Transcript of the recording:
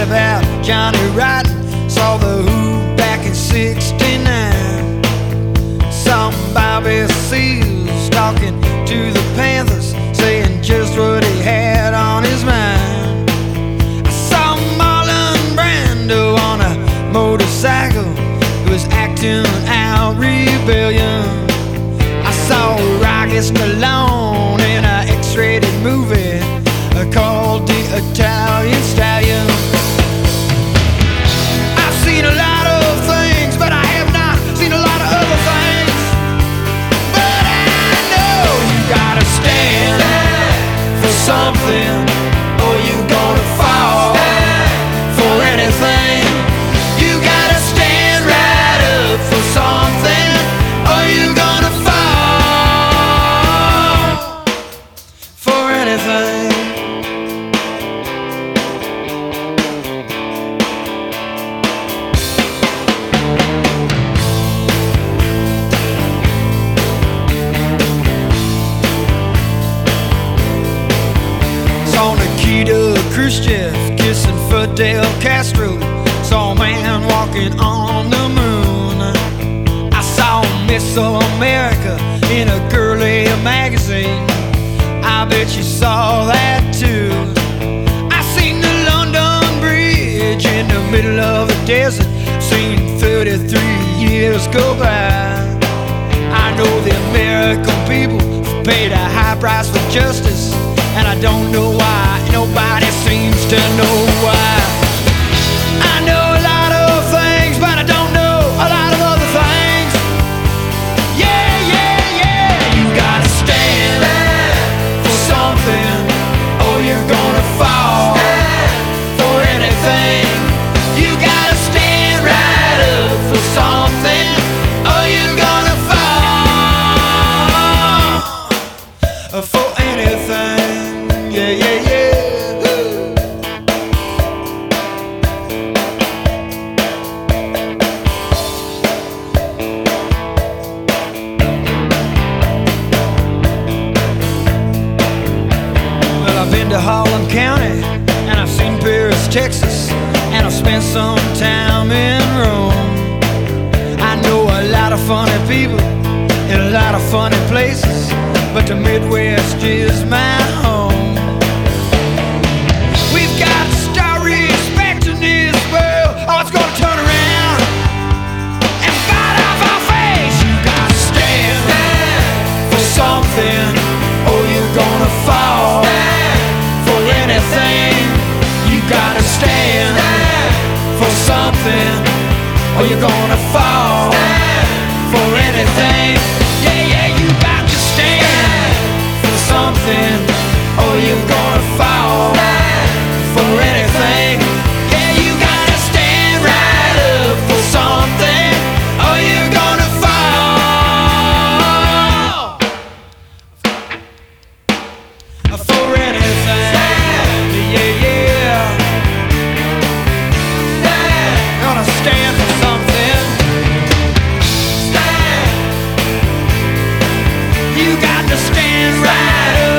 right about Johnny Rotten. Saw the Who back in '69. Saw Bobby Seals talking to the Panthers, saying just what he had on his mind. I saw Marlon Brando on a motorcycle, who was acting out rebellion. I saw Rocky Stallone in an X-rated movie called The Italian Stallion. I've seen a lot of things, but I have not seen a lot of other things. But I know you gotta stand for something, or you're gonna fall for anything. You gotta stand right up for something, or you're gonna fall for anything. Khrushchev kissing Fidel Castro. Saw a man walking on the moon. I saw Miss America in a girly magazine. I bet you saw that too. I seen the London Bridge in the middle of the desert. Seen 33 years go by. I know the American people paid a high price for justice, and I don't know why nobody seems to know why. I know a lot of things, but I don't know a lot of other things. Yeah, yeah, yeah. You gotta stand for something, or you're gonna fall for anything. You gotta stand right up for something, or you're gonna fall for anything. Yeah, yeah, yeah. Well, I've been to Harlan County, and I've seen Paris, Texas, and I've spent some time in Rome. I know a lot of funny people in a lot of funny places, but the Midwest is my home. We've got to start respecting this world, or it's gonna turn around and bite off our face. You gotta stand for something, or you're gonna fall for anything. You gotta stand for something, or you're gonna fall for anything. Yeah, yeah, you got to stand for something, or you're gonna fall for anything. Yeah, you gotta stand right up for something, or you're gonna fall for anything. Yeah, yeah. Gonna stand for something. You got to stand right up.